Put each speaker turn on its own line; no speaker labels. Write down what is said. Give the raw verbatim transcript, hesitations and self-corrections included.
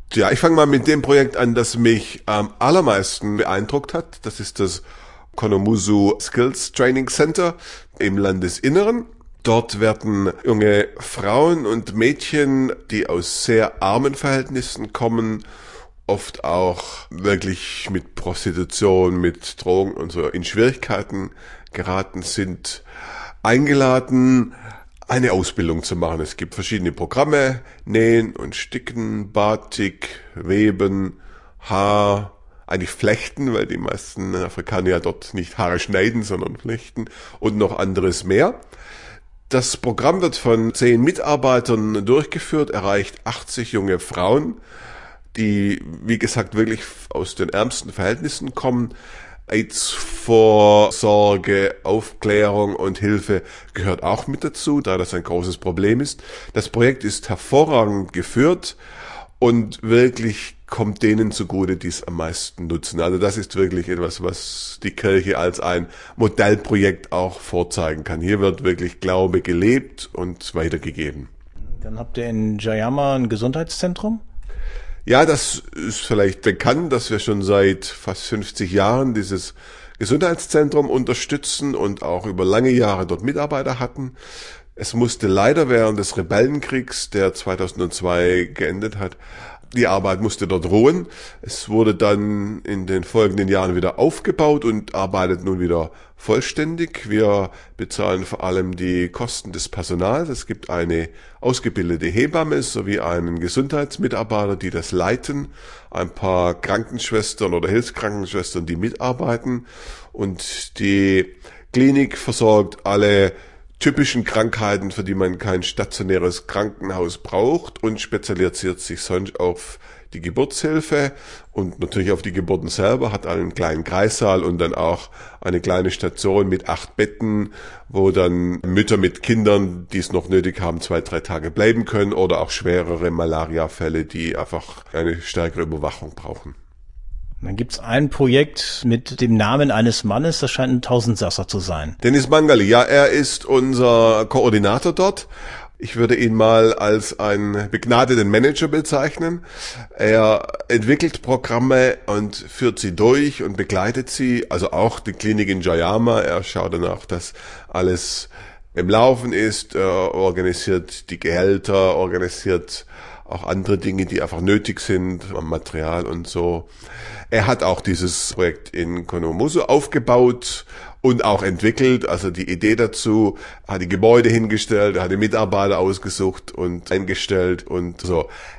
Ja, ich fange mal mit dem Projekt an, das mich am allermeisten beeindruckt hat. Das ist das Konomusu Skills Training Center im Landesinneren. Dort werden junge Frauen und Mädchen, die aus sehr armen Verhältnissen kommen, oft auch wirklich mit Prostitution, mit Drogen und so in Schwierigkeiten geraten sind, eingeladen, eine Ausbildung zu machen. Es gibt verschiedene Programme, Nähen und Sticken, Batik, Weben, Haar, eigentlich Flechten, weil die meisten Afrikaner ja dort nicht Haare schneiden, sondern flechten und noch anderes mehr. Das Programm wird von zehn Mitarbeitern durchgeführt, erreicht achtzig junge Frauen, die, wie gesagt, wirklich aus den ärmsten Verhältnissen kommen. AIDS-Vorsorge, Aufklärung und Hilfe gehört auch mit dazu, da das ein großes Problem ist. Das Projekt ist hervorragend geführt und wirklich kommt denen zugute, die es am meisten nutzen. Also das ist wirklich etwas, was die Kirche als ein Modellprojekt auch vorzeigen kann. Hier wird wirklich Glaube gelebt und weitergegeben.
Dann habt ihr in Jayama ein Gesundheitszentrum?
Ja, das ist vielleicht bekannt, dass wir schon seit fast fünfzig Jahren dieses Gesundheitszentrum unterstützen und auch über lange Jahre dort Mitarbeiter hatten. Es musste leider während des Rebellenkriegs, der zweitausendzwei geendet hat, die Arbeit musste dort ruhen. Es wurde dann in den folgenden Jahren wieder aufgebaut und arbeitet nun wieder vollständig. Wir bezahlen vor allem die Kosten des Personals. Es gibt eine ausgebildete Hebamme sowie einen Gesundheitsmitarbeiter, die das leiten, ein paar Krankenschwestern oder Hilfskrankenschwestern, die mitarbeiten, und die Klinik versorgt alle typischen Krankheiten, für die man kein stationäres Krankenhaus braucht, und spezialisiert sich sonst auf die Geburtshilfe und natürlich auf die Geburten selber, hat einen kleinen Kreissaal und dann auch eine kleine Station mit acht Betten, wo dann Mütter mit Kindern, die es noch nötig haben, zwei, drei Tage bleiben können, oder auch schwerere Malariafälle, die einfach eine stärkere Überwachung brauchen.
Dann gibt's ein Projekt mit dem Namen eines Mannes, das scheint ein Tausendsasser zu sein.
Dennis Mangali, ja, er ist unser Koordinator dort. Ich würde ihn mal als einen begnadeten Manager bezeichnen. Er entwickelt Programme und führt sie durch und begleitet sie, also auch die Klinik in Jayama. Er schaut danach, dass alles im Laufen ist, er organisiert die Gehälter, organisiert auch andere Dinge, die einfach nötig sind, Material und so. Er hat auch dieses Projekt in Konomusu aufgebaut und auch entwickelt, also die Idee dazu, hat die Gebäude hingestellt, hat die Mitarbeiter ausgesucht und eingestellt und so.